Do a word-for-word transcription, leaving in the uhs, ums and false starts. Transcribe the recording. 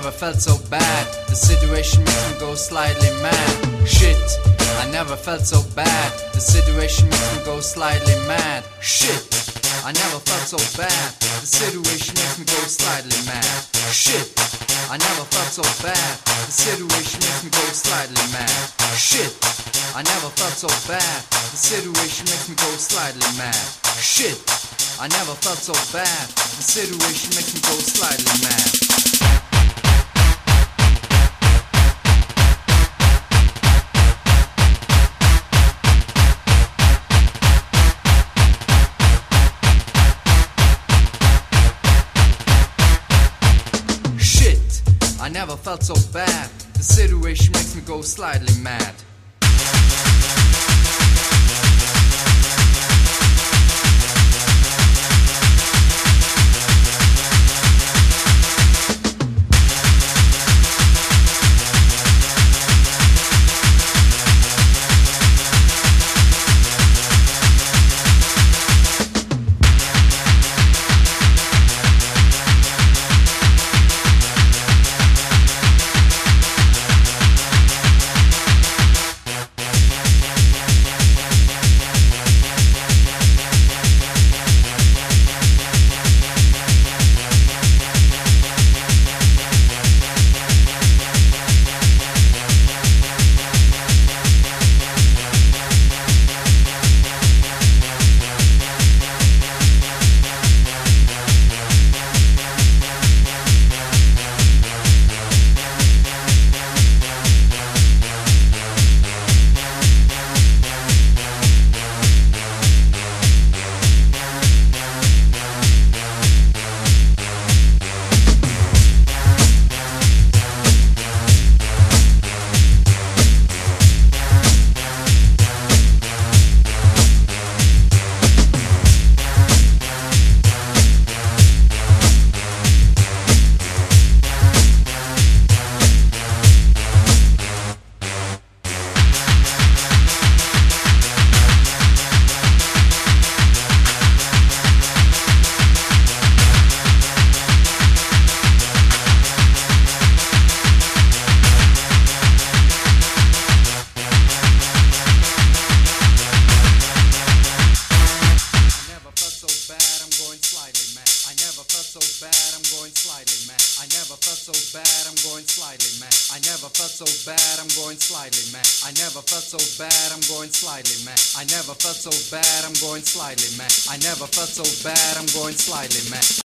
never felt so bad. The situation makes me go slightly mad. Shit, I never felt so bad. The situation makes me go slightly mad. Shit, I never felt so bad. The situation makes me go slightly mad. Shit, I never felt so bad. The situation makes me go slightly mad. Shit, I never felt so bad. The situation makes me go slightly mad. Shit, I never felt so bad. The situation makes me go slightly mad. I never felt so bad. The situation makes me go slightly mad. I never felt so bad, I'm going slightly mad. I never felt so bad, I'm going slightly mad. I never felt so bad, I'm going slightly mad. I never felt so bad, I'm going slightly mad. I never felt so bad, I'm going slightly mad. I never felt so bad, I'm going slightly mad.